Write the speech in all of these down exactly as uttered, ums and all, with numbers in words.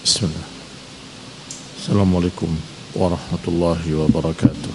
Bismillah. Assalamualaikum warahmatullahi wabarakatuh.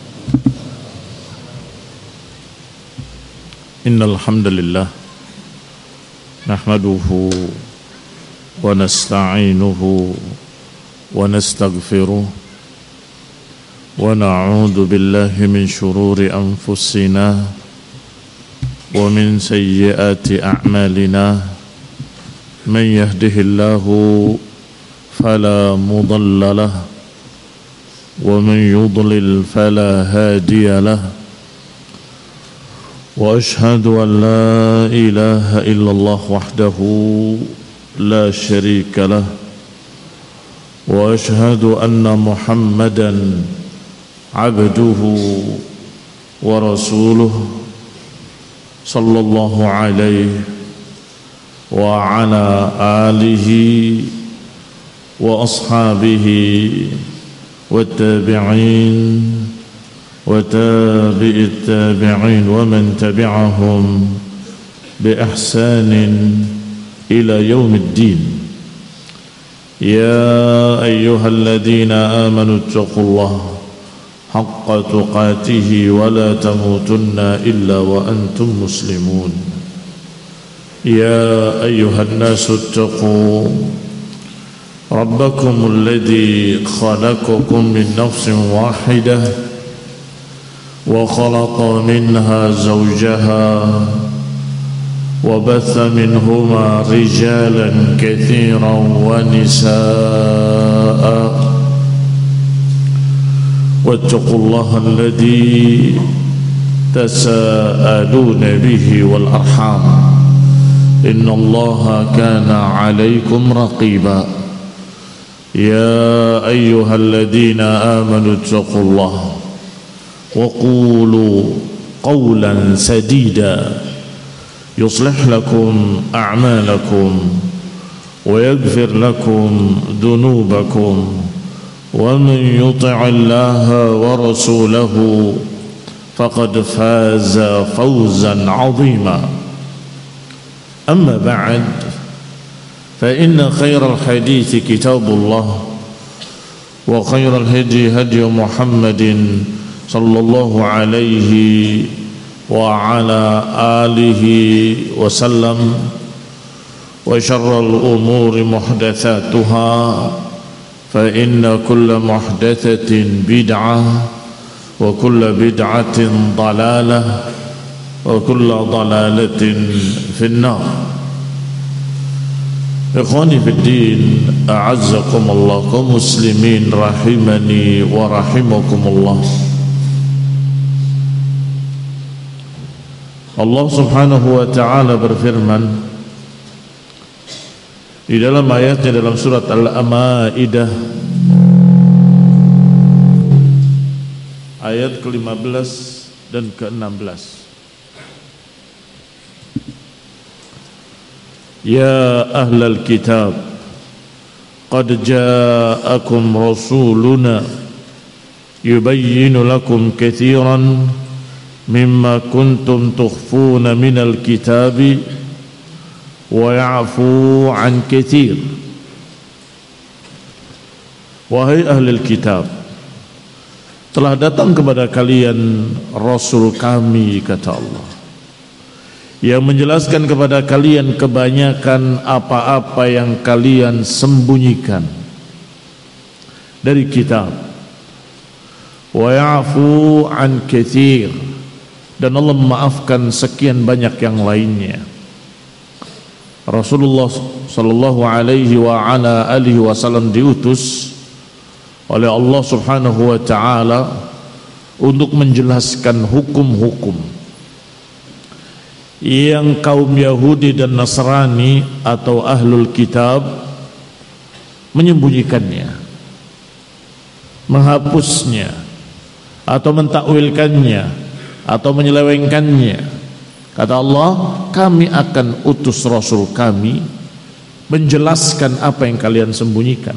Innal hamdalillah nahmaduhu wa nasta'inuhu wa nastaghfiruh wa na'udzu billahi min shururi anfusina wa min sayyiati a'malina. Man yahdihillahu فلا مضل له ومن يضلل فلا هادي له وأشهد أن لا إله إلا الله وحده لا شريك له وأشهد أن محمدا عبده ورسوله صلى الله عليه وعلى آله وأصحابه والتابعين وتابع التابعين ومن تبعهم بإحسان إلى يوم الدين. يا أيها الذين آمنوا اتقوا الله حق تقاته ولا تموتن إلا وأنتم مسلمون. يا أيها الناس اتقوا ربكم الذي خلقكم من نفس واحدة وخلق منها زوجها وبث منهما رجالا كثيرا ونساء واتقوا الله الذي تساءلون به والأرحام إن الله كان عليكم رقيبا. يا أيها الذين آمنوا اتقوا الله وقولوا قولا سديدا يصلح لكم أعمالكم ويغفر لكم ذنوبكم ومن يطع الله ورسوله فقد فاز فوزا عظيما. أما بعد فإن خير الحديث كتاب الله وخير الهدي هدي محمد صلى الله عليه وعلى آله وسلم وشر الأمور محدثاتها فإن كل محدثة بدعة وكل بدعة ضلالة وكل ضلالة في النار. Ikhwani fiddin, a'azzakumullah, kaum muslimin rahimani wa rahimakumullah. Allah subhanahu wa ta'ala berfirman di dalam ayatnya dalam surat Al-Maidah ayat ke lima belas dan ke enam belas. Ya ahlal kitab qad ja'akum rasuluna yubayyinu lakum katsiran mimma kuntum tukhfuna minal kitabi wa ya'fu an katsir. Wahai ahlul kitab, telah datang kepada kalian rasul kami, kata Allah, yang menjelaskan kepada kalian kebanyakan apa-apa yang kalian sembunyikan dari kitab. Wa ya'fu an katsir, dan Allah memaafkan sekian banyak yang lainnya. Rasulullah sallallahu alaihi wa ala alihi wasallam diutus oleh Allah subhanahu wa ta'ala untuk menjelaskan hukum-hukum yang kaum Yahudi dan Nasrani atau Ahlul Kitab menyembunyikannya, menghapusnya, atau mentakwilkannya, atau menyelewengkannya. Kata Allah, kami akan utus Rasul kami menjelaskan apa yang kalian sembunyikan.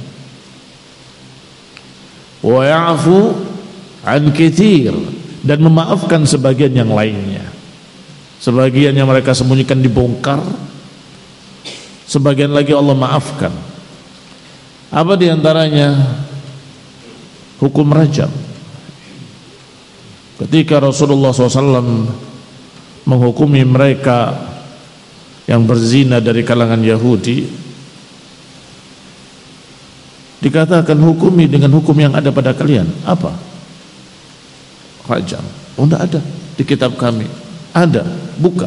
Wa ya'fu an katsir, dan memaafkan sebagian yang lainnya. Sebagian yang mereka sembunyikan dibongkar, sebagian lagi Allah maafkan. Apa diantaranya? Hukum rajam. Ketika Rasulullah shallallahu alaihi wasallam menghukumi mereka yang berzina dari kalangan Yahudi, dikatakan hukumi dengan hukum yang ada pada kalian. Apa? Rajam. Oh, tidak ada di kitab kami. Ada, buka.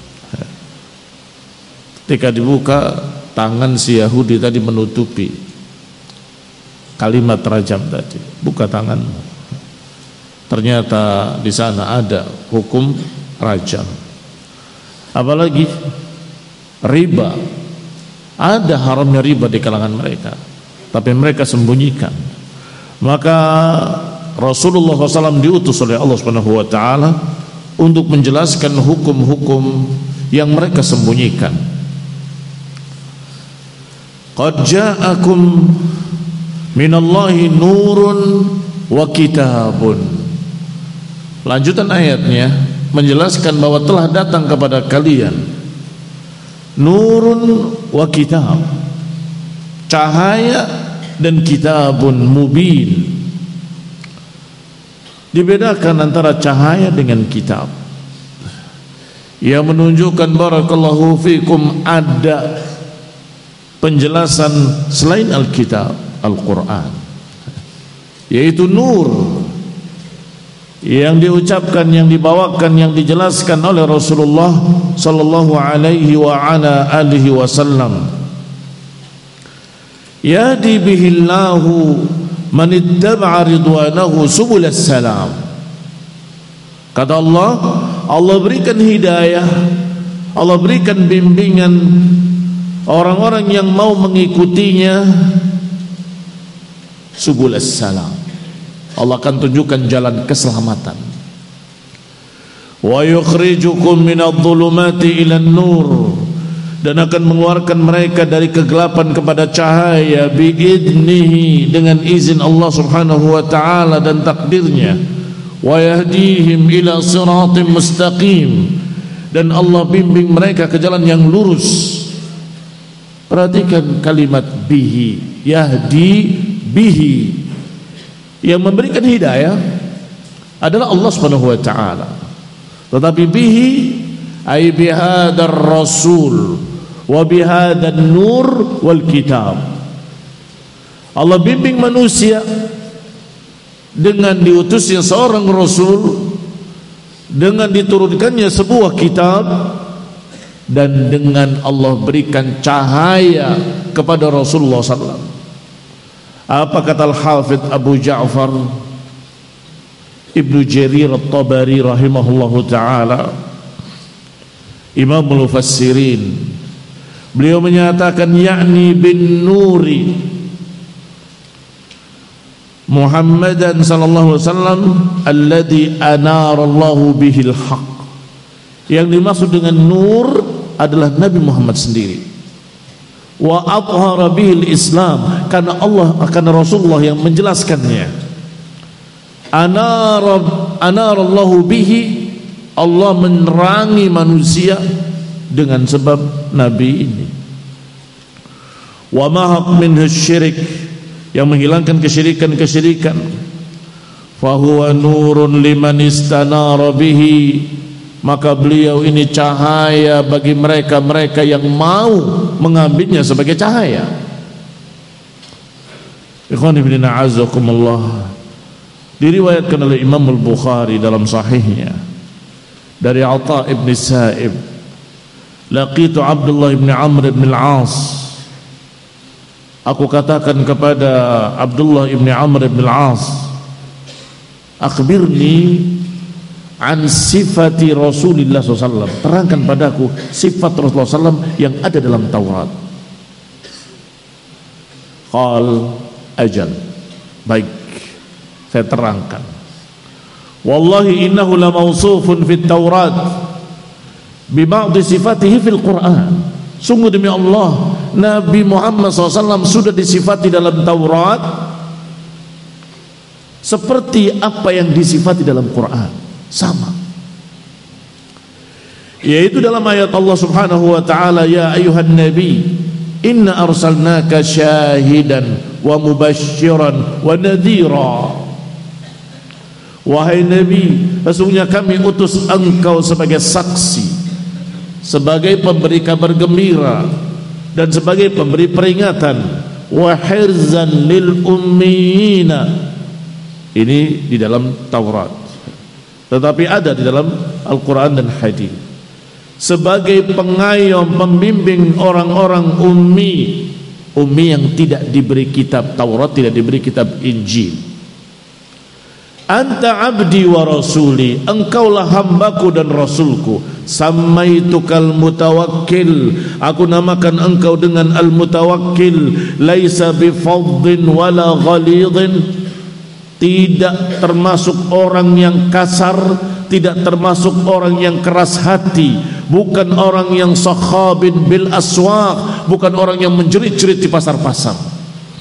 Ketika dibuka, tangan si Yahudi tadi menutupi kalimat rajam tadi. Buka tanganmu. Ternyata di sana ada hukum rajam. Apalagi riba. Ada haramnya riba di kalangan mereka, tapi mereka sembunyikan. Maka Rasulullah shallallahu alaihi wasallam diutus oleh Allah subhanahu wa taala untuk menjelaskan hukum-hukum yang mereka sembunyikan. Qad ja'akum minallahi nurun wa kitabun. Lanjutan ayatnya menjelaskan bahwa telah datang kepada kalian nurun wa kitab, cahaya dan kitabun mubin. Dibedakan antara cahaya dengan kitab yang menunjukkan barakallahu fikum ada penjelasan selain Alkitab, Al-Quran, yaitu nur yang diucapkan, yang dibawakan, yang dijelaskan oleh Rasulullah sallallahu alaihi wa ala alihi wasallam. Yahdi bihillahu man ittaba'a ridwanahu subulas salam. Kata Allah, Allah berikan hidayah, Allah berikan bimbingan orang-orang yang mau mengikutinya subulas salam. Allah akan tunjukkan jalan keselamatan. Wa yukhrijukum minadh-dhulumati ilan nur, dan akan mengeluarkan mereka dari kegelapan kepada cahaya biidnihi, dengan izin Allah subhanahu wa ta'ala dan takdirnya. Wa yahdihim ila siratim mustaqim, dan Allah bimbing mereka ke jalan yang lurus. Perhatikan kalimat bihi, yahdi bihi. Yang memberikan hidayah adalah Allah subhanahu wa ta'ala, tetapi bihi ay bihadar rasul wa bihadan nur wal kitab. Allah bimbing manusia dengan diutusnya seorang rasul, dengan diturunkannya sebuah kitab, dan dengan Allah berikan cahaya kepada Rasulullah sallallahu alaihi wasallam. Apa kata Al-Hafidh Abu Ja'far Ibnu Jarir At-Tabari rahimahullahu ta'ala, Imamul Mufassirin, beliau menyatakan yakni bin nuri Muhammadan sallallahu alaihi wasallam alladhi anara Allahu bihil haq. Yang dimaksud dengan nur adalah Nabi Muhammad sendiri. Wa athhara bihil Islam, karena Allah, karena Rasulullah yang menjelaskannya. Anara anara Allahu bihi, Allah menerangi manusia dengan sebab Nabi ini. Wa mahaq minhu syirik, yang menghilangkan kesyirikan-kesyirikan. Fa huwa nurun liman istanara bihi, maka beliau ini cahaya bagi mereka-mereka yang mau mengambilnya sebagai cahaya. Ikhwani fillah azakumullah, diriwayatkan oleh Imam Al-Bukhari dalam sahihnya dari Atha ibn Sa'ib, laqitu Abdullah ibn Amr ibn al-As, aku katakan kepada Abdullah ibn Amr ibn al-As, akhbirni an sifati Rasulullah sallallahu alaihi wasallam, terangkan padaku sifat Rasulullah sallallahu alaihi wasallam yang ada dalam Taurat. Qal ajal, baik, saya terangkan. Wallahi innahu la mawsufun fit Taurat bi ba'd sifatihi fil Quran. Sungguh demi Allah, Nabi Muhammad sallallahu alaihi wasallam sudah disifati dalam Taurat seperti apa yang disifati dalam Quran. Sama, yaitu dalam ayat Allah subhanahu wa ta'ala, ya ayuhan nabi inna arsalnaka syahidan wa mubasysyiran wa nadhira. Wahai Nabi, sesungguhnya kami utus engkau sebagai saksi, sebagai pemberi kabar gembira, dan sebagai pemberi peringatan. Wa hirzan lil ummiyina. Ini di dalam Taurat, tetapi ada di dalam Al-Quran dan hadis. Sebagai pengayom, pembimbing orang-orang ummi, ummi yang tidak diberi kitab Taurat, tidak diberi kitab Injil. Anta abdi wa rasuli, engkaulah hambaku dan rasulku. Samaitukal mutawakkil, aku namakan engkau dengan al-mutawakkil. Laisa bifadhin wala ghalidhin, tidak termasuk orang yang kasar, tidak termasuk orang yang keras hati, bukan orang yang sakhabin bil aswaq, bukan orang yang menjerit-jerit di pasar-pasar.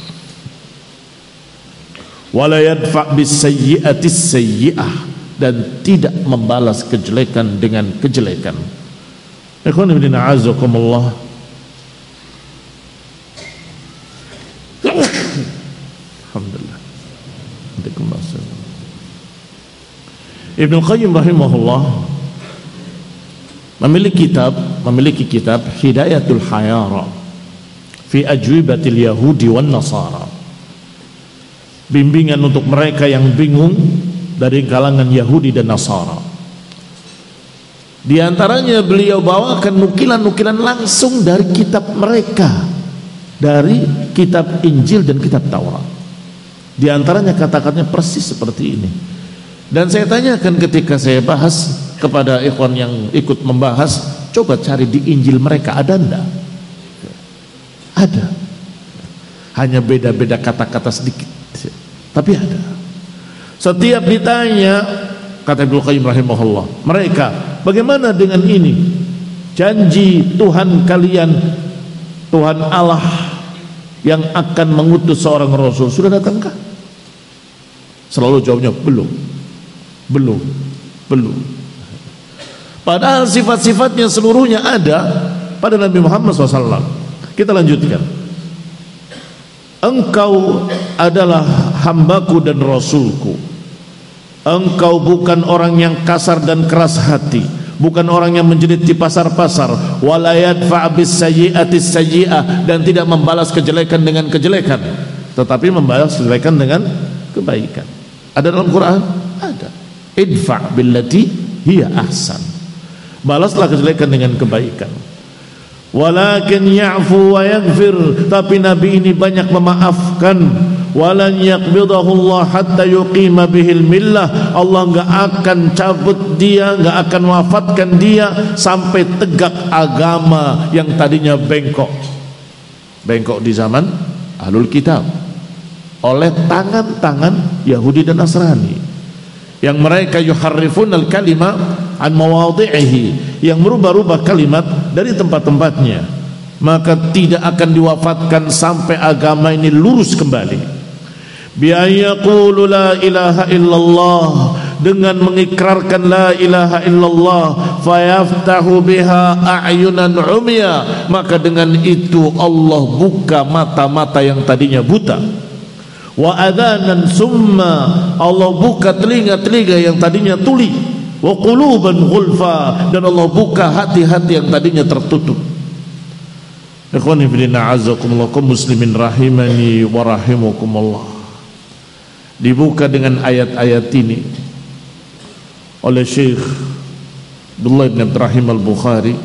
Wala yadfa' bis sayyi'atis sayyi'ah, dan tidak membalas kejelekan dengan kejelekan. Ikhwan fillah, a'azakumullah. Alhamdulillah. Ibnu Qayyim rahimahullah memiliki kitab, memiliki kitab Hidayatul Hayara fi ajwibatil Yahudi wan Nasara. Bimbingan untuk mereka yang bingung dari kalangan Yahudi dan Nasara. Di antaranya beliau bawakan nukilan-nukilan langsung dari kitab mereka, dari kitab Injil dan kitab Taurat. Di antaranya kata-katanya persis seperti ini. Dan saya tanyakan ketika saya bahas kepada ikhwan yang ikut membahas, coba cari di Injil mereka, ada enggak? Ada. Hanya beda-beda kata-kata sedikit, tapi ada. Setiap ditanya, kata Ibnu Qayyim rahimahullah, mereka, bagaimana dengan ini? Janji Tuhan kalian, Tuhan Allah yang akan mengutus seorang rasul, sudah datangkah? Selalu jawabnya belum, belum, belum. Padahal sifat-sifatnya seluruhnya ada pada Nabi Muhammad shallallahu alaihi wasallam. Kita lanjutkan. Engkau adalah hambaku dan rasulku. Engkau bukan orang yang kasar dan keras hati, bukan orang yang menjerit di pasar-pasar. Wala yadfa' bis sayyi'atis sayyi'ah, dan tidak membalas kejelekan dengan kejelekan, tetapi membalas kejelekan dengan kebaikan. Ada dalam Quran? Ada. Idfa' billati hiya ahsan, balaslah kejelekan dengan kebaikan. Walakin ya'fu wa yaghfir, tapi Nabi ini banyak memaafkan. Walan yaqbidahu Allah hatta yuqima bihil millah, Allah enggak akan cabut dia, enggak akan wafatkan dia sampai tegak agama yang tadinya bengkok. Bengkok di zaman Ahlul Kitab oleh tangan-tangan Yahudi dan Nasrani, yang mereka yuharrifunal kalima an mawadhi'ihi, yang merubah-rubah kalimat dari tempat-tempatnya, maka tidak akan diwafatkan sampai agama ini lurus kembali. Bi ayyaqulu la ilaha illallah, dengan mengikrarkan la ilaha illallah, fayaftahu biha a'yunan umya, maka dengan itu Allah buka mata-mata yang tadinya buta. Wa adhanan summa, Allah buka telinga-telinga yang tadinya tuli. Wa quluban ghulfa, dan Allah buka hati-hati yang tadinya tertutup. Ikhwani fillah, a'azakumullah, kaum muslimin rahimani wa rahimakumullah. Dibuka dengan ayat-ayat ini oleh Syekh Abdullah bin Ibrahim Al-Bukhari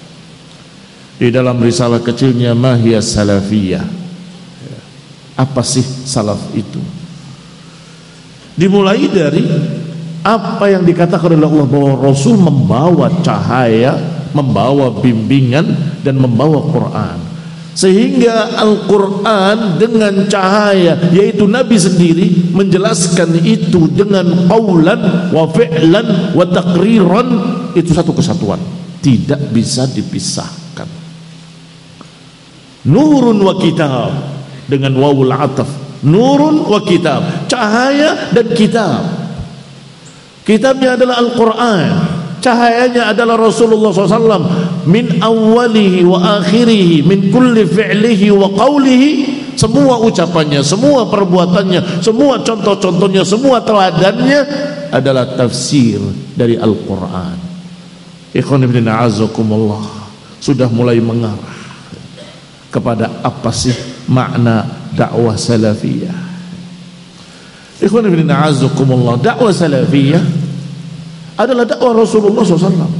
di dalam risalah kecilnya Mahiyah Salafiyah. Apa sih salaf itu? Dimulai dari apa yang dikatakan oleh Allah, bahwa Rasul membawa cahaya, membawa bimbingan, dan membawa Quran. Sehingga Al-Quran dengan cahaya, yaitu Nabi sendiri menjelaskan itu dengan qaulan wa fi'lan wa taqriran, itu satu kesatuan, tidak bisa dipisahkan. Nurun wa kitab, dengan wawul ataf, nurun wa kitab, cahaya dan kitab. Kitabnya adalah Al-Quran, cahayanya adalah Rasulullah shallallahu alaihi wasallam. Min awalihi wa akhirihi, min kulli fi'lihi wa qawlihi semua ucapannya, semua perbuatannya, semua contoh-contohnya, semua teladannya adalah tafsir dari Al-Quran. Ikhwan fillah a'azzakumullah, sudah mulai mengarah kepada apa sih makna dakwah salafiyah. Ikhwan fillah a'azzakumullah, dakwah salafiyah adalah dakwah Rasulullah shallallahu alaihi wasallam,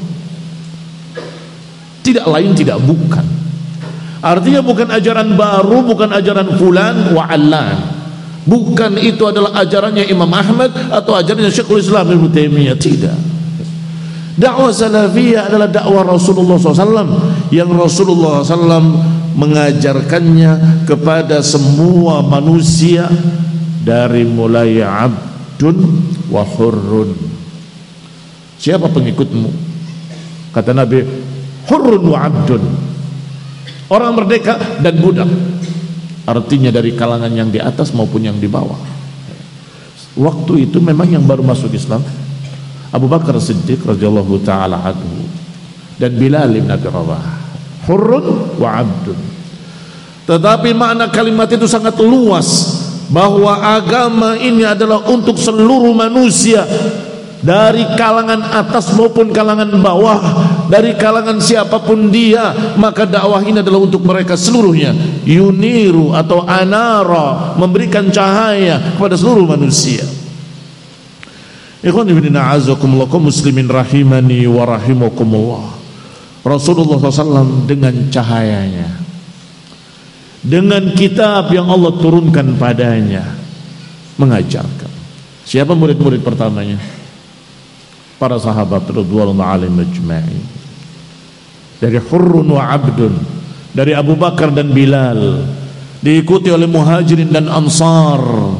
tidak lain tidak bukan. Artinya bukan ajaran baru, bukan ajaran fulan wa allan. Bukan itu adalah ajarannya Imam Ahmad atau ajarannya Syekhul Islam Ibnu Taimiyah, tidak. Dakwah salafiyah adalah dakwah Rasulullah shallallahu alaihi wasallam yang Rasulullah shallallahu alaihi wasallam mengajarkannya kepada semua manusia dari mulai abdun wa hurrun. Siapa pengikutmu? Kata Nabi, hurrun wa abdun, orang merdeka dan budak. Artinya dari kalangan yang di atas maupun yang di bawah. Waktu itu memang yang baru masuk Islam Abu Bakar Siddiq radhiyallahu taala anhu dan Bilal bin Abi Rabah, hurrun wa abdun. Tetapi makna kalimat itu sangat luas, bahwa agama ini adalah untuk seluruh manusia, dari kalangan atas maupun kalangan bawah, dari kalangan siapapun dia, maka dakwah ini adalah untuk mereka seluruhnya. Yuniru atau anara, memberikan cahaya kepada seluruh manusia. Ikhwan fillah a'azzakumullah, kaum muslimin rahimani wa rahimakumullah. Rasulullah shallallahu alaihi wasallam dengan cahayanya, dengan kitab yang Allah turunkan padanya, mengajarkan. Siapa murid-murid pertamanya? Para sahabat radhiyallahu alaihim ajma'in. Dari hurrun wa abdun, dari Abu Bakar dan Bilal, diikuti oleh muhajirin dan ansar,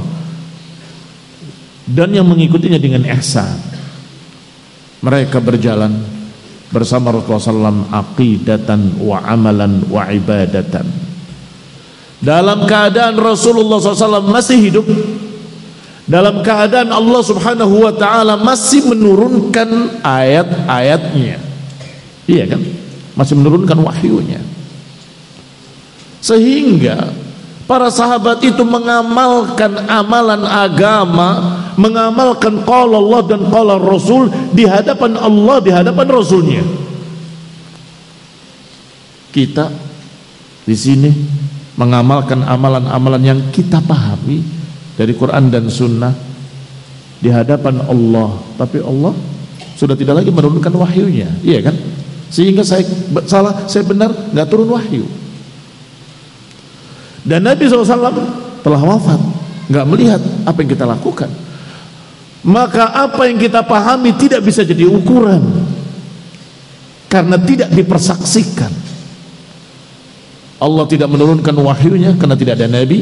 dan yang mengikutinya dengan ihsan. Mereka berjalan bersama Rasulullah shallallahu alaihi wasallam aqidatan wa amalan wa ibadatan. Dalam keadaan Rasulullah shallallahu alaihi wasallam masih hidup, dalam keadaan Allah subhanahu wa ta'ala masih menurunkan ayat-ayatnya, iya kan, masih menurunkan wahyunya, sehingga para sahabat itu mengamalkan amalan agama, mengamalkan qala Allah dan qala Rasul di hadapan Allah, di hadapan Rasulnya. Kita di sini mengamalkan amalan-amalan yang kita pahami dari Quran dan Sunnah di hadapan Allah, tapi Allah sudah tidak lagi menurunkan wahyunya, iya kan? Sehingga saya salah, saya benar, nggak turun wahyu. Dan Nabi shallallahu alaihi wasallam telah wafat, nggak melihat apa yang kita lakukan. Maka apa yang kita pahami tidak bisa jadi ukuran, karena tidak dipersaksikan. Allah tidak menurunkan wahyunya karena tidak ada Nabi,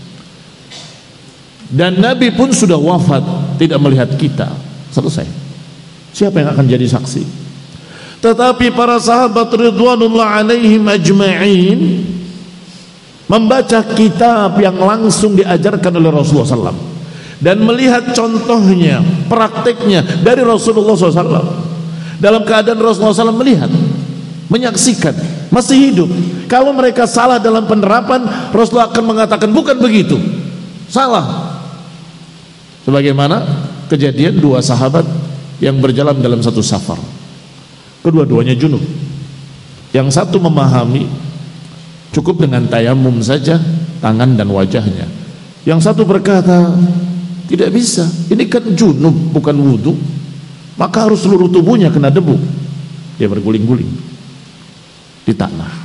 dan Nabi pun sudah wafat, tidak melihat kita. Selesai. Siapa yang akan jadi saksi? Tetapi para sahabat ridwanullah alaihim ajma'in membaca kitab yang langsung diajarkan oleh Rasulullah shallallahu alaihi wasallam dan melihat contohnya, prakteknya dari Rasulullah shallallahu alaihi wasallam. Dalam keadaan Rasulullah shallallahu alaihi wasallam melihat, menyaksikan, masih hidup. Kalau mereka salah dalam penerapan, Rasulullah akan mengatakan bukan begitu, salah. Sebagaimana kejadian dua sahabat yang berjalan dalam satu safar, kedua-duanya junub. Yang satu memahami cukup dengan tayamum saja tangan dan wajahnya. Yang satu berkata, tidak bisa, ini kan junub bukan wudu, maka harus seluruh tubuhnya kena debu. Dia berguling-guling di tanah.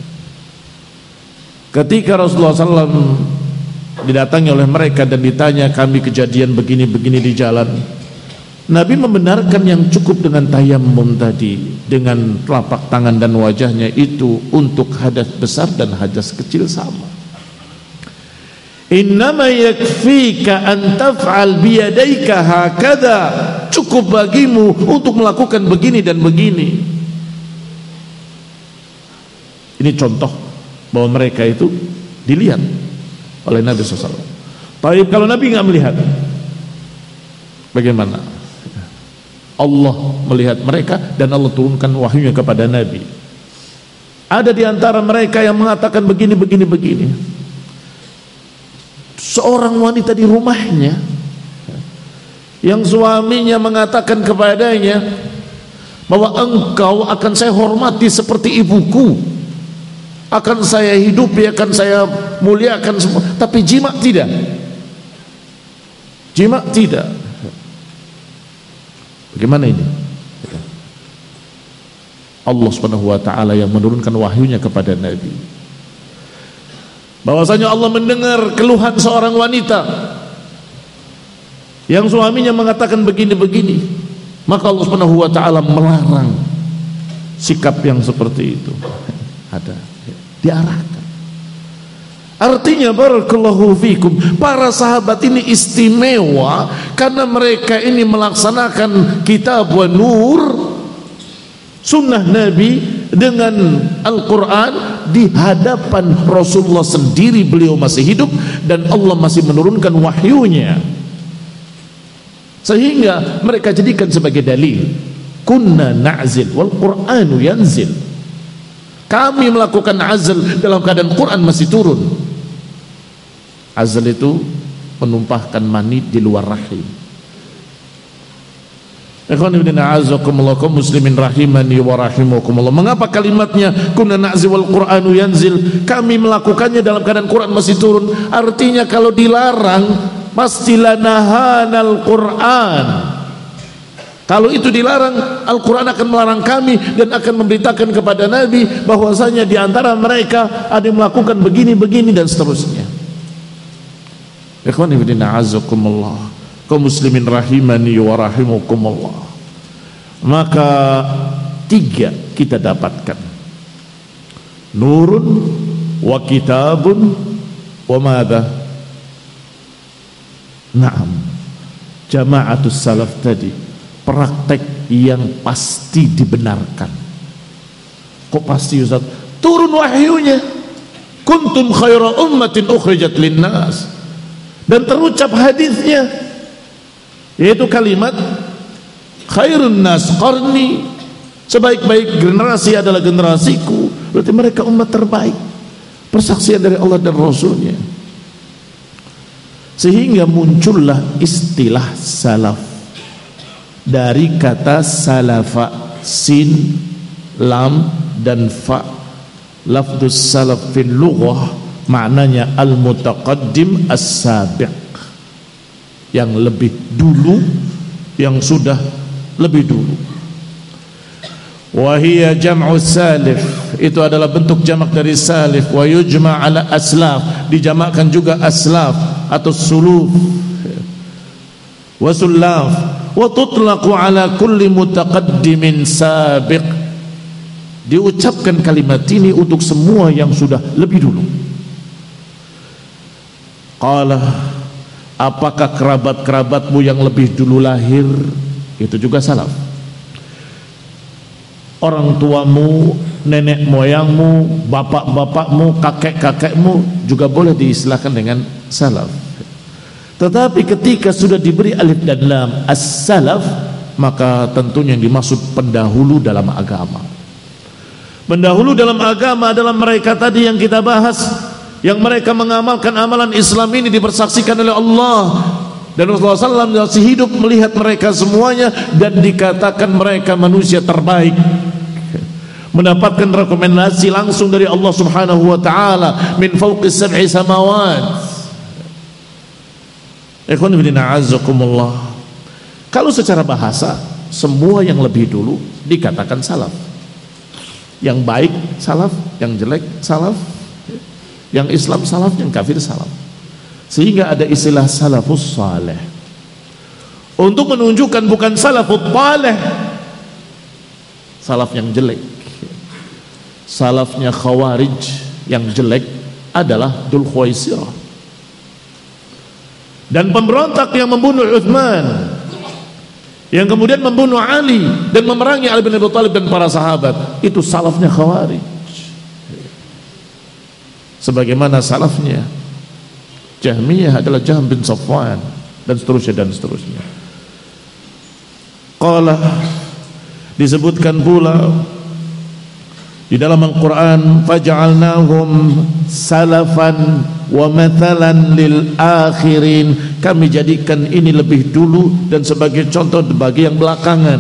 Ketika Rasulullah shallallahu alaihi wasallam didatangi oleh mereka dan ditanya, kami kejadian begini-begini di jalan, Nabi membenarkan yang cukup dengan tayammum tadi, dengan telapak tangan dan wajahnya itu untuk hadas besar dan hadas kecil sama. Innama yakfika an taf'al biyadaika hakadha, cukup bagimu untuk melakukan begini dan begini. Ini contoh bahwa mereka itu dilihat oleh Nabi shallallahu alaihi wasallam. Tapi kalau Nabi nggak melihat, bagaimana? Allah melihat mereka dan Allah turunkan wahyunya kepada Nabi. Ada di antara mereka yang mengatakan begini, begini, begini. seorang wanita di rumahnya yang suaminya mengatakan kepadanya bahwa engkau akan saya hormati seperti ibuku, akan saya hidupi, akan saya muliakan semua, tapi jima tidak, jima tidak. Bagaimana ini? Allah Subhanahu wa taala yang menurunkan wahyunya kepada Nabi, bahwasanya Allah mendengar keluhan seorang wanita yang suaminya mengatakan begini-begini, maka Allah Subhanahu wa taala melarang sikap yang seperti itu. Ada, diarahkan. Artinya barakallahu fikum, para sahabat ini istimewa karena mereka ini melaksanakan kitab wa nur, sunnah Nabi dengan Al-Quran di hadapan Rasulullah sendiri. Beliau masih hidup dan Allah masih menurunkan wahyunya, sehingga mereka jadikan sebagai dalil. Kunna na'zil wal Qur'anu yanzil. Kami melakukan azl dalam keadaan Quran masih turun. Azl itu menumpahkan mani di luar rahim. Ikhwan ibn a'azakumullah, kaum muslimin rahimani wa rahimakumullah. Mengapa kalimatnya kunna na'zil wal Qur'anu yanzil? Kami melakukannya dalam keadaan Quran masih turun. Artinya kalau dilarang pastilah nahanal Quran. Kalau itu dilarang, Al-Quran akan melarang kami dan akan memberitakan kepada Nabi bahwasanya di antara mereka ada yang melakukan begini-begini dan seterusnya. Ikhwan ibn a'azakumullah, kaum muslimin rahimani wa rahimakumullah. Maka tiga kita dapatkan: nurun wa kitabun wa madha. Naam, jama'atus salaf tadi, praktek yang pasti dibenarkan. Kok pasti Ustaz? Turun wahyunya, kuntum khaira ummatin ukhrijat linnas, dan terucap hadisnya, yaitu kalimat khairun nas qarni, sebaik-baik generasi adalah generasiku. Berarti mereka umat terbaik, persaksian dari Allah dan Rasulnya. Sehingga muncullah istilah salaf dari kata salafa, sin, lam dan fa. Lafdus salaf fil lughah maknanya al-mutaqaddim as-sabiq, yang lebih dulu, yang sudah lebih dulu. Wa hiya jam'u salif, itu adalah bentuk jamak dari salif. Wa yujma' ala aslaf, dijamakkan juga aslaf atau suluf wa sullaf. Wa tutlaqu ala kulli mutaqaddimin sabiq, diucapkan kalimat ini untuk semua yang sudah lebih dulu. Qala, apakah kerabat-kerabatmu yang lebih dulu lahir itu juga salaf? Orang tuamu, nenek moyangmu, bapak-bapakmu, kakek-kakekmu juga boleh diistilahkan dengan salaf. Tetapi ketika sudah diberi alif dan lam as-salaf, maka tentunya yang dimaksud pendahulu dalam agama. Pendahulu dalam agama adalah mereka tadi yang kita bahas, yang mereka mengamalkan amalan Islam ini dipersaksikan oleh Allah, dan Rasulullah shallallahu alaihi wasallam masih hidup melihat mereka semuanya, dan dikatakan mereka manusia terbaik, mendapatkan rekomendasi langsung dari Allah Subhanahu wa taala min fawqis sab'i samawat. Ikhwan fillah a'azzakumullah. Kalau secara bahasa, semua yang lebih dulu dikatakan salaf. Yang baik salaf, yang jelek salaf, yang Islam salaf, yang kafir salaf. Sehingga ada istilah salafus saleh untuk menunjukkan bukan salafut taleh, salaf yang jelek. Salafnya Khawarij yang jelek adalah Dzul Khuwaisirah, dan pemberontak yang membunuh Utsman, yang kemudian membunuh Ali dan memerangi Ali bin Abi Thalib dan para sahabat, itu salafnya Khawarij. Sebagaimana salafnya Jahmiyah adalah Jahm bin Safwan, dan seterusnya dan seterusnya. Qala, disebutkan pula Di dalam Al-Quran, faj'alnahum salafan wa mathalan lil akhirin. Kami jadikan ini lebih dulu dan sebagai contoh bagi yang belakangan.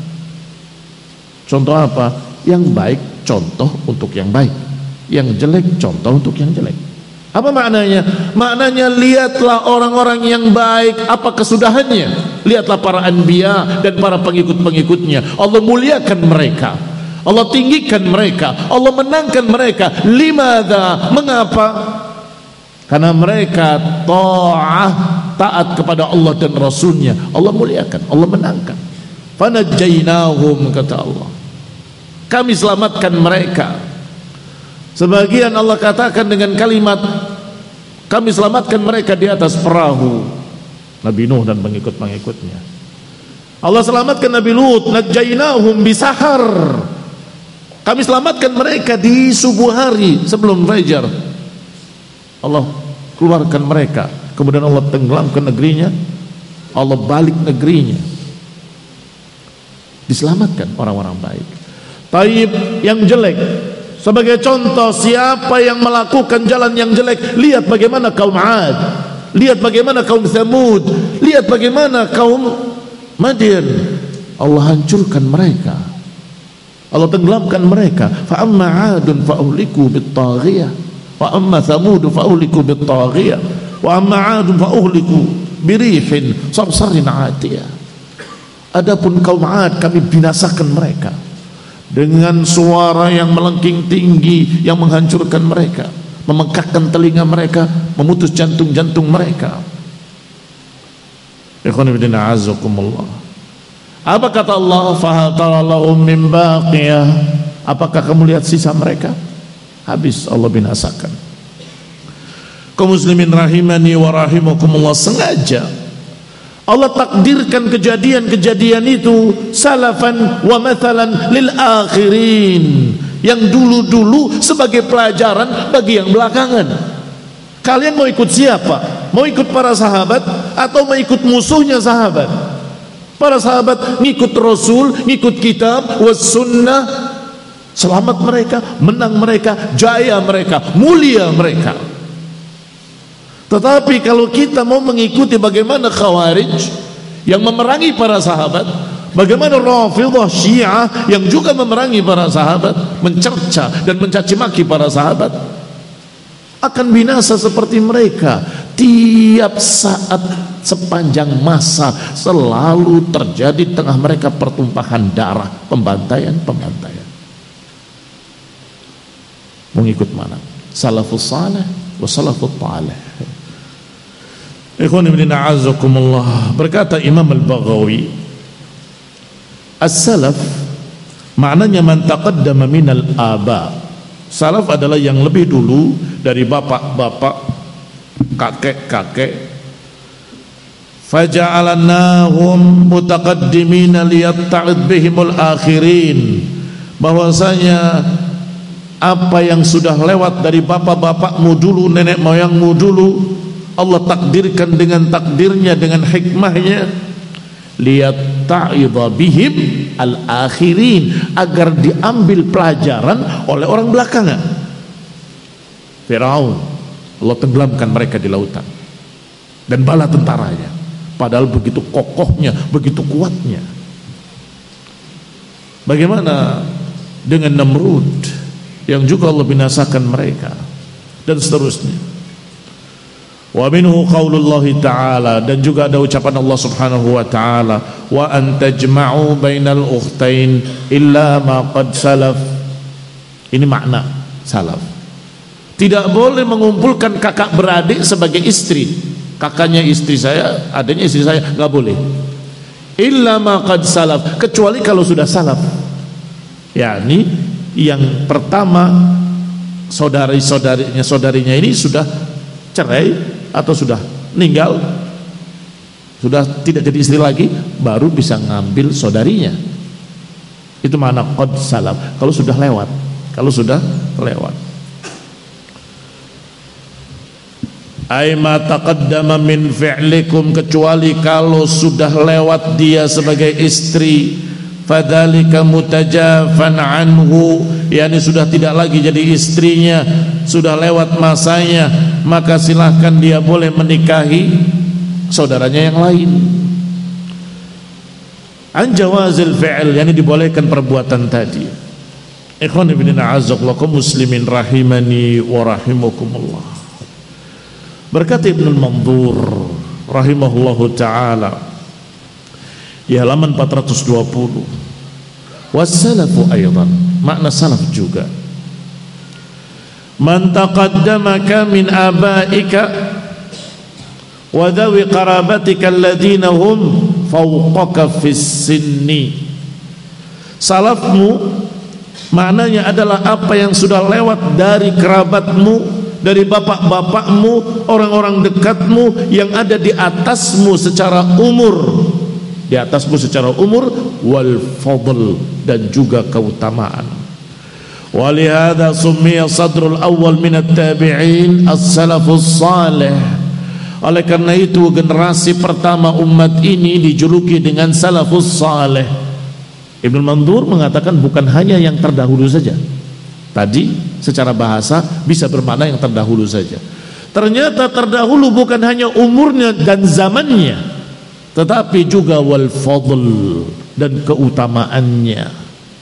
Contoh apa? Yang baik contoh untuk yang baik, yang jelek contoh untuk yang jelek. Apa maknanya? Maknanya lihatlah orang-orang yang baik apa kesudahannya. Lihatlah para anbiya dan para pengikut-pengikutnya. Allah muliakan mereka, Allah tinggikan mereka, Allah menangkan mereka. Limadha? Mengapa? Karena mereka ta'ah, taat kepada Allah dan Rasulnya. Allah muliakan, Allah menangkan. Fanajjaynahum, kata Allah, kami selamatkan mereka. Sebagian Allah katakan dengan kalimat kami selamatkan mereka di atas perahu Nabi Nuh dan pengikut-pengikutnya. Allah selamatkan Nabi Lut, najjaynahum bisahar. Kami selamatkan mereka di subuh hari sebelum fajar. Allah keluarkan mereka, kemudian Allah tenggelamkan negerinya, Allah balik negerinya. Diselamatkan orang-orang baik. Taib yang jelek, sebagai contoh siapa yang melakukan jalan yang jelek, lihat bagaimana kaum Ad, lihat bagaimana kaum Thamud, lihat bagaimana kaum Madian. Allah hancurkan mereka, Allah tenggelamkan mereka. Fa amma 'adun fa uhliku bit-taghiyah wa amma Thamud fa uhliku bit-taghiyah wa amma 'adun fa uhliku birihin sarsarin 'atiyah. Adapun kaum Ad kami binasakan mereka dengan suara yang melengking tinggi yang menghancurkan mereka, memengkakkan telinga mereka, memutus jantung-jantung mereka. Ikhwan fillah azakumullah. Apa kata Allah? Fahal tara lahum min baqiyah. Apakah kamu lihat sisa mereka? Habis Allah binasakan. Kaum muslimin rahimani wa rahimakumullah, sengaja Allah takdirkan kejadian-kejadian itu salafan wa mathalan lil akhirin, yang dulu-dulu sebagai pelajaran bagi yang belakangan. Kalian mau ikut siapa? Mau ikut para sahabat atau mau ikut musuhnya sahabat? Para sahabat ngikut Rasul, ngikut kitab was sunnah. Selamat mereka, menang mereka, jaya mereka, mulia mereka. Tetapi kalau kita mau mengikuti bagaimana Khawarij yang memerangi para sahabat, bagaimana Rafidhah Syiah yang juga memerangi para sahabat, mencerca dan mencaci maki para sahabat, akan binasa seperti mereka. Tiap saat sepanjang masa selalu terjadi tengah mereka pertumpahan darah, pembantaian-pembantaian. Mengikut mana? Salafus salih wa salafut talih. Ikhwan ibn a'azakumullah, berkata Imam Al-Baghawi, as-salaf maknanya man taqaddama minal aba. Salaf adalah yang lebih dulu dari bapak-bapak, kakek-kakek. Faja'alannahum mutaqaddimina liyatta'id bihimul akhirin. Bahwasanya apa yang sudah lewat dari bapak-bapakmu dulu, nenek moyangmu dulu, Allah takdirkan dengan takdirnya, dengan hikmahnya, liyatta'idha bihim al-akhirin, agar diambil pelajaran oleh orang belakangan. Firaun, Allah tenggelamkan mereka di lautan dan bala tentaranya, padahal begitu kokohnya, begitu kuatnya. Bagaimana dengan Namrud yang juga Allah binasakan mereka, dan seterusnya. Wa minhu qaulullah ta'ala, dan juga ada ucapan Allah subhanahu wa ta'ala, wa an tajma'u bainal ukhtain illa ma qad salaf. Ini makna salaf. Tidak boleh mengumpulkan kakak beradik sebagai istri. Kakaknya istri saya, adanya istri saya, enggak boleh. Illa ma qad salaf, kecuali kalau sudah salaf. yakni yang pertama saudari-saudarinya saudarinya ini sudah cerai atau sudah meninggal, sudah tidak jadi istri lagi, baru bisa ngambil saudarinya. Itu makna qad salaf, kalau sudah lewat, kalau sudah lewat. Ai ma taqaddama min fi'likum, kecuali kalau sudah lewat dia sebagai istri. fadzalika mutajafan anhu, yakni sudah tidak lagi jadi istrinya, sudah lewat masanya, maka silahkan dia boleh menikahi saudaranya yang lain. An jawazil fi'l, yakni dibolehkan perbuatan tadi. Ikhwan ibn a'azzaqullah muslimin rahimani wa rahimakumullah. Berkata Ibnu Mandur rahimahullahu ta'ala di halaman empat ratus dua puluh, wassalafu aydan, makna salaf juga, man taqaddamaka min abaika wa dhawi qarabatika alladhina hum fawqaka fis sinni. Salafmu maknanya adalah apa yang sudah lewat dari kerabatmu, dari bapak-bapakmu, orang-orang dekatmu yang ada di atasmu secara umur, di atasmu secara umur, wal fadl, dan juga keutamaan. Walihada summiya sadrul awal minat tabi'in as-salafus salih. Oleh karena itu generasi pertama umat ini dijuluki dengan salafus salih. Ibnu Mandur mengatakan bukan hanya yang terdahulu saja. Tadi secara bahasa bisa bermakna yang terdahulu saja. Ternyata terdahulu bukan hanya umurnya dan zamannya, tetapi juga wal fadl, dan keutamaannya.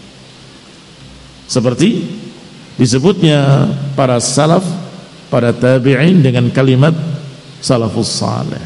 Seperti disebutnya para salaf, para tabi'in dengan kalimat salafus salih.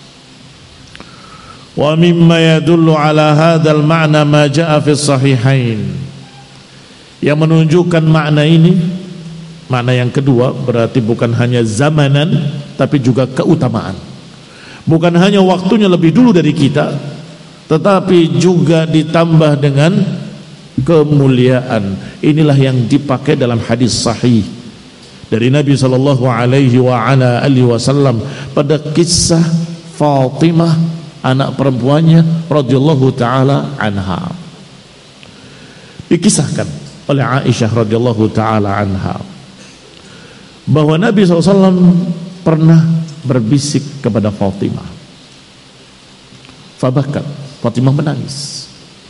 Wa mimma yadullu ala hadzal ma'na ma jaa fi sahihain. Yang menunjukkan makna ini, makna yang kedua, berarti bukan hanya zamanan tapi juga keutamaan. Bukan hanya waktunya lebih dulu dari kita, tetapi juga ditambah dengan kemuliaan. Inilah yang dipakai dalam hadis sahih dari Nabi sallallahu alaihi wa ala alihi wasallam pada kisah Fatimah, anak perempuannya radhiyallahu taala anha. Dikisahkan oleh Aisyah radhiyallahu taala anha bahwa Nabi sallallahu alaihi wasallam pernah berbisik kepada Fatimah. Fabakat, Fatimah menangis.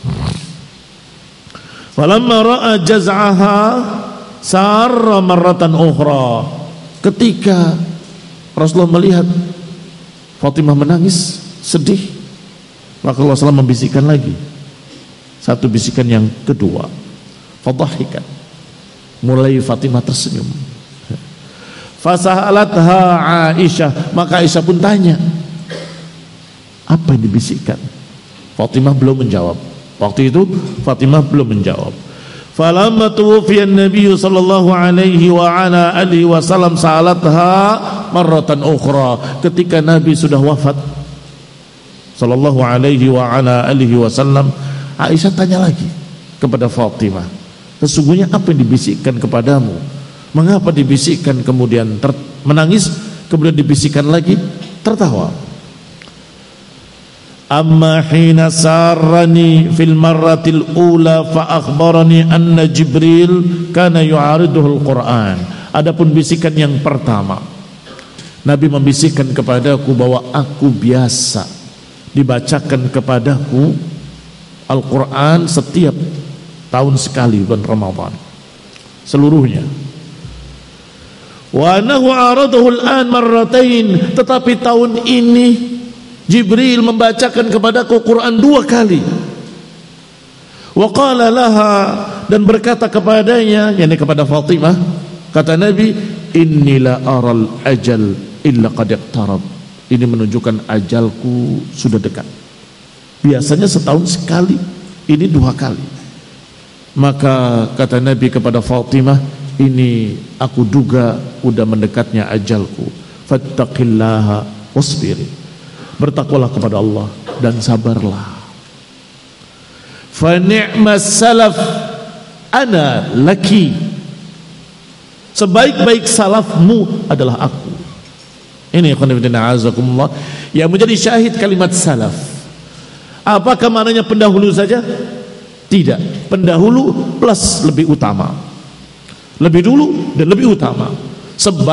Falamma ra'a jaz'aha sarra marratan ukhra. Ketika Rasulullah melihat Fatimah menangis, sedih, maka Rasulullah sallallahu alaihi wasallam membisikkan lagi satu bisikan yang kedua. Fadhahikat, mulai Fatimah tersenyum. Fasahalatha Aisyah, maka Aisyah pun tanya, apa yang dibisikkan? Fatimah belum menjawab. Waktu itu Fatimah belum menjawab. Falamma tuwfiya an-nabiy sallallahu alaihi wa ala alihi wasallam sa'alatha marratan ukhra. Ketika Nabi sudah wafat sallallahu alaihi wa ala alihi wasallam, Aisyah tanya lagi kepada Fatimah, sesungguhnya apa yang dibisikkan kepadamu? Mengapa dibisikkan kemudian ter menangis, kemudian dibisikkan lagi tertawa? Amma hina sarrani fil marratil ula fa akhbarani anna Jibril kana yu'ariduhul Qur'an. Adapun bisikan yang pertama, Nabi membisikkan kepadaku bahwa aku biasa dibacakan kepadaku Al-Quran setiap tahun sekali bulan Ramadan seluruhnya. Wa anahu aradahu al-an marratain, tetapi tahun ini Jibril membacakan kepadaku Quran dua kali. Wa qala laha, dan berkata kepadanya, yakni kepada Fatimah, kata Nabi, innila aral ajal illa qad iqtarab. Ini menunjukkan ajalku sudah dekat. Biasanya setahun sekali, ini dua kali. Maka kata Nabi kepada Fatimah, ini aku duga udah mendekatnya ajalku. Fattaqillaha wasbiri, bertakwalah kepada Allah dan sabarlah. Fa ni'mas salaf ana laki, sebaik-baik salafmu adalah aku. Ini khonibina azakumullah yang menjadi syahid kalimat salaf. Apakah maknanya pendahulu saja? Tidak, pendahulu plus lebih utama, lebih dulu dan lebih utama.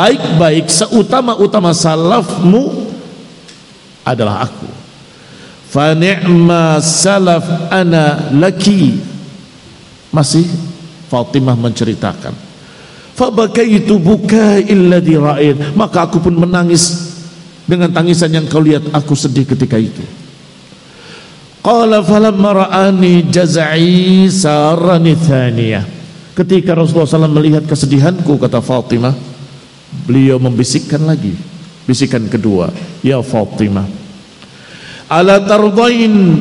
Sebaik-baik, seutama-utama salafmu adalah aku. fa ni'ma salaf ana laki. Masih Fatimah menceritakan, fa bakaitu bukail ladzi ra'ait, maka aku pun menangis dengan tangisan yang kau lihat aku sedih ketika itu. Qala falamma ra'ani jaz'i sarani thaniyah, ketika Rasulullah shallallahu alaihi wasallam melihat kesedihanku, kata Fatimah, beliau membisikkan lagi bisikan kedua, ya Fatimah, ala tardain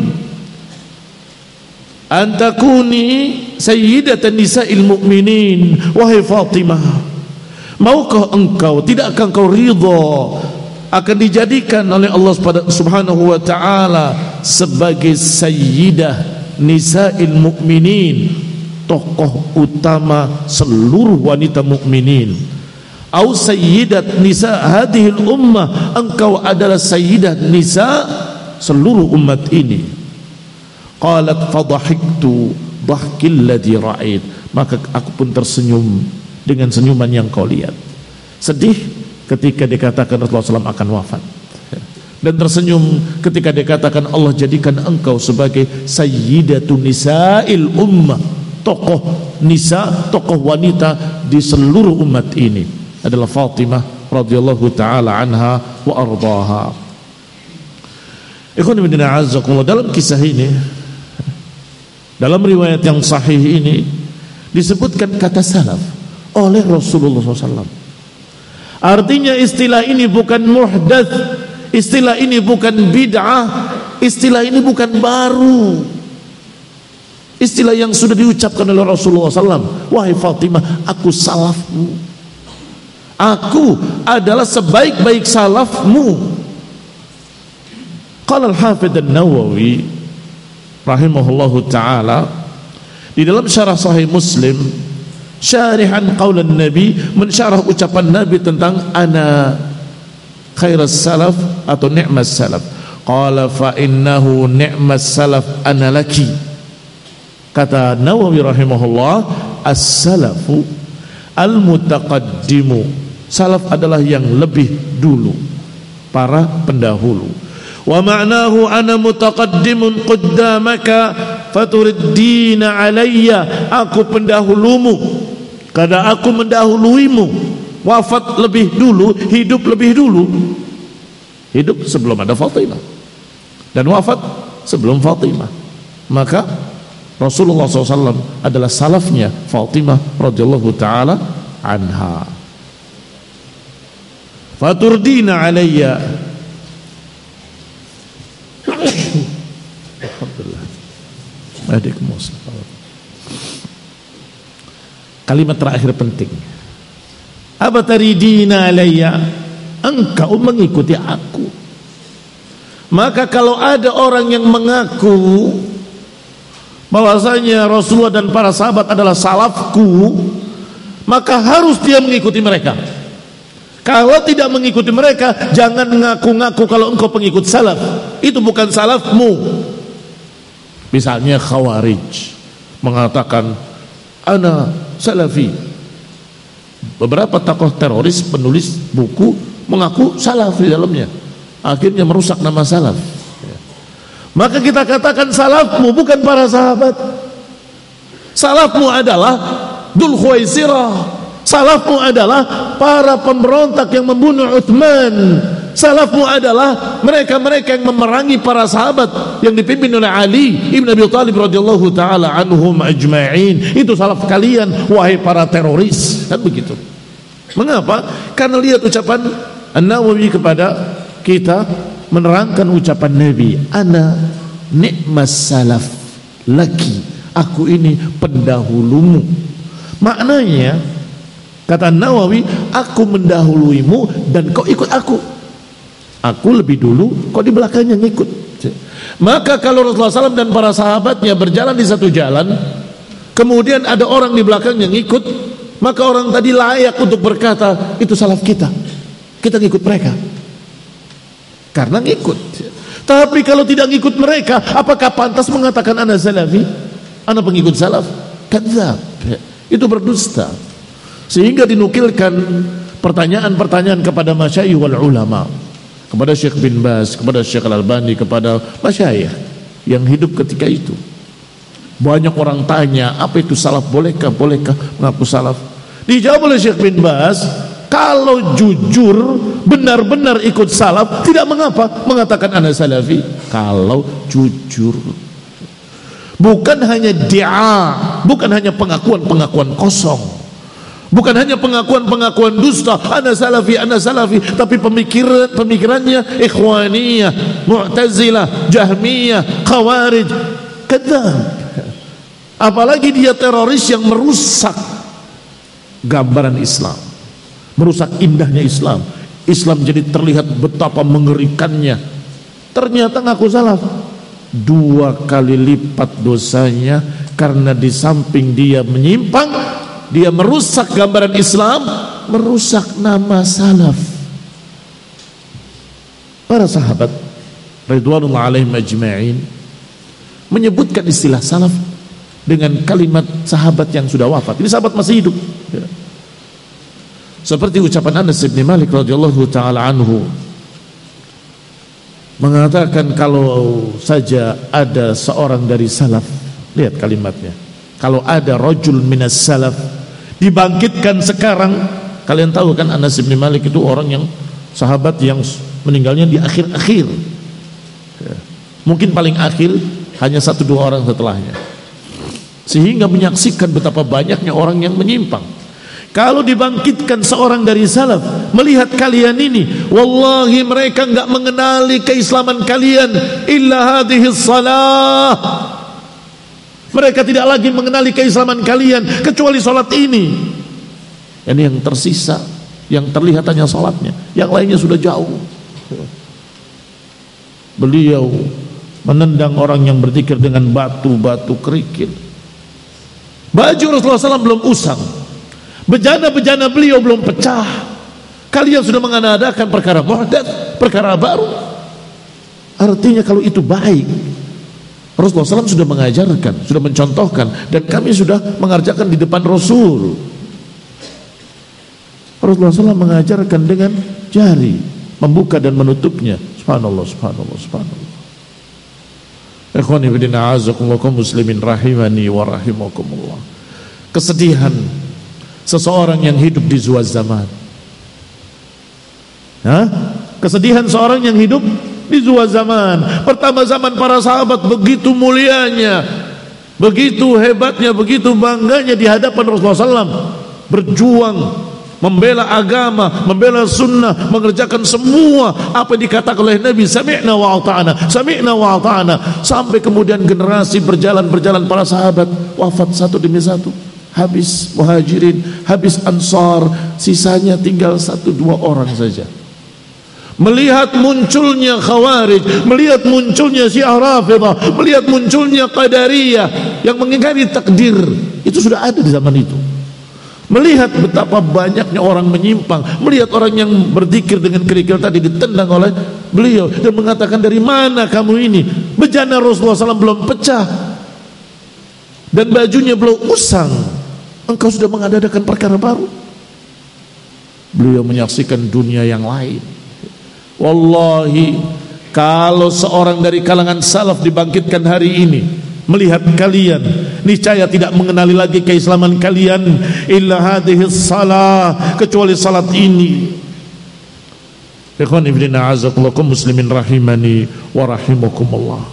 antakuni sayyidatan nisa'il mu'minin. Wahai Fatimah, maukah engkau, tidakkah engkau ridha akan dijadikan oleh Allah Subhanahu wa taala sebagai sayyidah nisa'il mu'minin, tokoh utama seluruh wanita mukminin? Au sayyidat nisa hadhil ummah, engkau adalah sayyidah nisa seluruh umat ini. Qalat fadhahiktu dhahkil ladzi ra'ait, maka aku pun tersenyum dengan senyuman yang kau lihat. Sedih ketika dikatakan Rasulullah shallallahu alaihi wasallam akan wafat, dan tersenyum ketika dikatakan Allah jadikan engkau sebagai sayyidatun nisa'il ummah, tokoh nisa, tokoh wanita di seluruh umat ini adalah Fatimah radhiyallahu taala anha wa ardhaha. Ikhwan fillah a'azzakumullah, dalam kisah ini, dalam riwayat yang sahih ini disebutkan kata salaf oleh Rasulullah shallallahu alaihi wasallam. Artinya istilah ini bukan muhdats, istilah ini bukan bid'ah, istilah ini bukan baru. Istilah yang sudah diucapkan oleh Rasulullah shallallahu alaihi wasallam. Wahai Fatimah, aku salafmu, aku adalah sebaik-baik salafmu. Qala al-Hafidz an-Nawawi rahimahullahu ta'ala di dalam syarah Sahih Muslim, syarihan qaulan Nabi, mensyarah ucapan Nabi tentang ana khairas salaf atau ni'mas salaf. Qala fa innahu ni'mas salaf ana laki. Kata Nawawi rahimahullah, as-salafu al-mutaqaddimu, salaf adalah yang lebih dulu, para pendahulu. Wa ma'nahu ana mutaqaddimun qaddamaka faturiddina alayya, aku pendahulumu karena aku mendahuluimu. Wafat lebih dulu, hidup lebih dulu. Hidup sebelum ada Fatimah dan wafat sebelum Fatimah. Maka Rasulullah shallallahu alaihi wasallam adalah salafnya Fatimah radhiyallahu taala anha. Faturdina alayya, alhamdulillah. Kalimat terakhir penting. Abataridina alayya, engkau mengikuti aku. Maka kalau ada orang yang mengaku bahwasanya Rasulullah dan para sahabat adalah salafku, maka harus dia mengikuti mereka. Kalau tidak mengikuti mereka, jangan ngaku-ngaku kalau engkau pengikut salaf. Itu bukan salafmu. Misalnya Khawarij mengatakan ana salafi. Beberapa tokoh teroris penulis buku mengaku salaf di dalamnya, akhirnya merusak nama salaf. Maka kita katakan salafmu bukan para sahabat. Salafmu adalah Dzul Khuwaisirah. Salafmu adalah para pemberontak yang membunuh Utsman. Salafmu adalah mereka-mereka yang memerangi para sahabat yang dipimpin oleh Ali ibn Abi Thalib radhiyallahu taala anhum ajma'in. Itu salaf kalian, wahai para teroris. Kan begitu. Mengapa? Karena lihat ucapan An-Nawawi kepada kita, menerangkan ucapan Nabi, ana ni'mas salaf laki, aku ini pendahulumu. Maknanya kata Nawawi, aku mendahuluimu dan kau ikut aku. Aku lebih dulu, kau di belakangnya ngikut. Maka kalau Rasulullah shallallahu alaihi wasallam dan para sahabatnya berjalan di satu jalan, kemudian ada orang di belakangnya ngikut, maka orang tadi layak untuk berkata, itu salaf kita, kita ngikut mereka karena ngikut. Tapi kalau tidak ngikut mereka, apakah pantas mengatakan ana salafi, ana pengikut salaf? Kadzab, itu berdusta. Sehingga dinukilkan pertanyaan-pertanyaan kepada masyayikh wal ulama. kepada Syekh bin Baz, kepada Syekh Al-Albani, kepada masyayikh yang hidup ketika itu. Banyak orang tanya, apa itu salaf? Bolehkah? Bolehkah mengaku salaf? Dijawab oleh Syekh bin Baz, kalau jujur benar-benar ikut salaf, tidak mengapa mengatakan ana salafi. Kalau jujur, bukan hanya dia, bukan hanya pengakuan-pengakuan kosong, bukan hanya pengakuan-pengakuan dusta, ana salafi, ana salafi, tapi pemikiran pemikirannya ikhwaniyah, mu'tazilah, jahmiyah, khawarij, kadzab. Apalagi dia teroris yang merusak gambaran Islam, merusak indahnya Islam. Islam jadi terlihat betapa mengerikannya. Ternyata ngaku salaf, dua kali lipat dosanya, karena di samping dia menyimpang, dia merusak gambaran Islam, merusak nama salaf. Para sahabat ridwanullah alaihim ajma'in menyebutkan istilah salaf dengan kalimat sahabat yang sudah wafat. Ini sahabat masih hidup, ya. Seperti ucapan Anas bin Malik radhiyallahu taala anhu mengatakan, kalau saja ada seorang dari salaf, lihat kalimatnya, kalau ada rajul minas salaf dibangkitkan sekarang. Kalian tahu kan Anas bin Malik itu orang yang sahabat yang meninggalnya di akhir-akhir, ya. Mungkin paling akhir, hanya satu dua orang setelahnya, sehingga menyaksikan betapa banyaknya orang yang menyimpang. Kalau dibangkitkan seorang dari salaf melihat kalian ini, wallahi mereka enggak mengenali keislaman kalian illa hadhis salah. Mereka tidak lagi mengenali keislaman kalian kecuali salat ini. Ini yang tersisa, yang terlihat hanya salatnya, yang lainnya sudah jauh. Beliau menendang orang yang berzikir dengan batu-batu kerikil. Baju Rasulullah shallallahu alaihi wasallam belum usang, bejana-bejana beliau belum pecah, kalian sudah mengadakan perkara muhdats, perkara baru. Artinya kalau itu baik, Rasulullah shallallahu alaihi wasallam sudah mengajarkan, sudah mencontohkan, dan kami sudah mengerjakan di depan Rasul. Rasulullah shallallahu alaihi wasallam mengajarkan dengan jari, membuka dan menutupnya. Subhanallah, subhanallah, subhanallah. Ikhwani fillah, a'azzakumullah muslimin rahimani wa rahimakumullah. Kesedihan seseorang yang hidup di zuwa zaman. Hah? Kesedihan seorang yang hidup di zuwa zaman. Pertama zaman para sahabat begitu mulianya, begitu hebatnya, begitu bangganya di hadapan Rasulullah shallallahu alaihi wasallam, berjuang membela agama, membela sunnah, mengerjakan semua apa yang dikatakan oleh Nabi, sami'na wa ata'na, sami'na wa ata'na. Sampai kemudian generasi berjalan-berjalan, para sahabat wafat satu demi satu, habis muhajirin, habis ansar, sisanya tinggal satu dua orang saja. Melihat munculnya khawarij, melihat munculnya syiah rafidah, melihat munculnya qadariyah yang mengingkari takdir, itu sudah ada di zaman itu. Melihat betapa banyaknya orang menyimpang, melihat orang yang berzikir dengan kerikil tadi ditendang oleh beliau dan mengatakan, dari mana kamu ini? Bejana Rasulullah shallallahu alaihi wasallam belum pecah dan bajunya belum usang, engkau sudah mengadakan perkara baru. Beliau menyaksikan dunia yang lain. Wallahi, kalau seorang dari kalangan salaf dibangkitkan hari ini melihat kalian, niscaya tidak mengenali lagi keislaman kalian illa hadhis salah, kecuali salat ini. Ikhwan ibn a'azakullah muslimin rahimani wa rahimakumullah.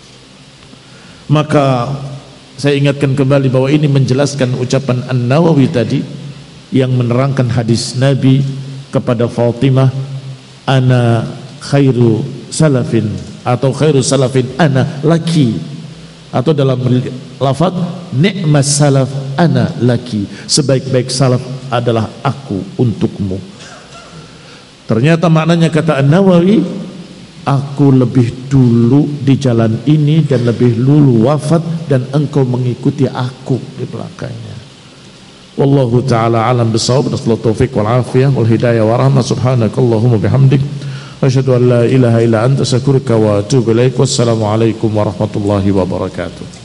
Maka saya ingatkan kembali bahwa ini menjelaskan ucapan An-Nawawi tadi yang menerangkan hadis Nabi kepada Fatimah, ana khairu salafin, atau khairu salafin ana laki, atau dalam lafaz ni'mas salaf ana laki, sebaik-baik salaf adalah aku untukmu. Ternyata maknanya kata An-Nawawi, aku lebih dulu di jalan ini dan lebih dulu wafat, dan engkau mengikuti aku di belakangnya. Wallahu ta'ala alam bisawab. Nasallahu taufiq wal afiyah wal hidayah wa rahmah. Subhanakallahumma bihamdik, asyhadu an la ilaha illa anta, astaghfiruka wa atubu ilaik. Wassalamu alaikum warahmatullahi wabarakatuh.